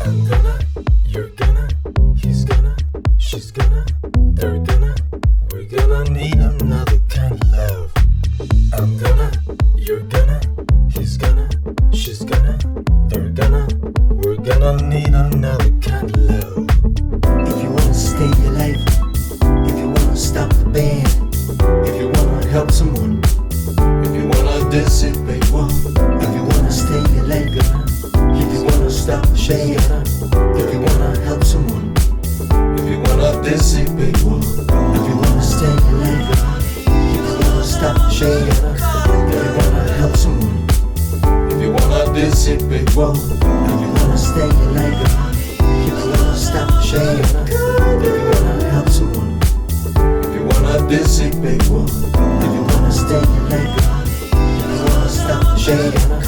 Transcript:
I'm gonna, you're gonna, he's gonna, she's gonna, they're gonna, we're gonna need another kind of love. I'm gonna, you're gonna, he's gonna, she's gonna, they're gonna, we're gonna need another kind of love. If you wanna stay alive, if you wanna stop the band, if you wanna help someone, if you wanna dissipate war, if you wanna stay alive, if you wanna stop the band, if you wanna help someone, if you wanna dissipate war, if you wanna stay alive, if you wanna stop the band, if you wanna help someone, if you wanna dissipate war, if you wanna stay alive, if you wanna stop the band, if you wanna help someone, if you wanna dissipate war, if you wanna stay alive, if you wanna stop the band.